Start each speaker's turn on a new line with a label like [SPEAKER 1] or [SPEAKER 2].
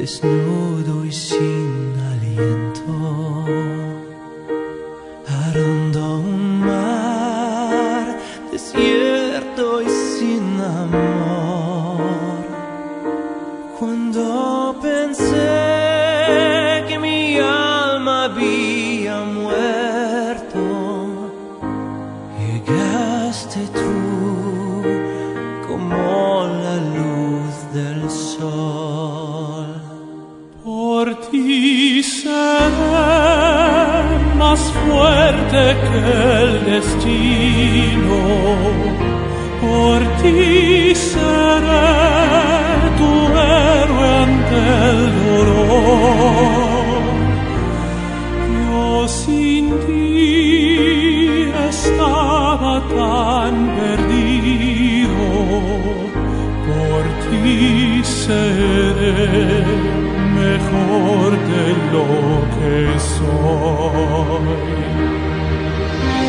[SPEAKER 1] desnudo y sin aliento, arando un mar desierto y sin amor. Cuando pensé que mi alma había muerto, llegaste tú como la luz del sol.
[SPEAKER 2] Por ti seré más fuerte que el destino, por ti seré tu héroe ante el dolor. Yo sin ti estaba tan perdido, por ti seré mejor de lo que soy.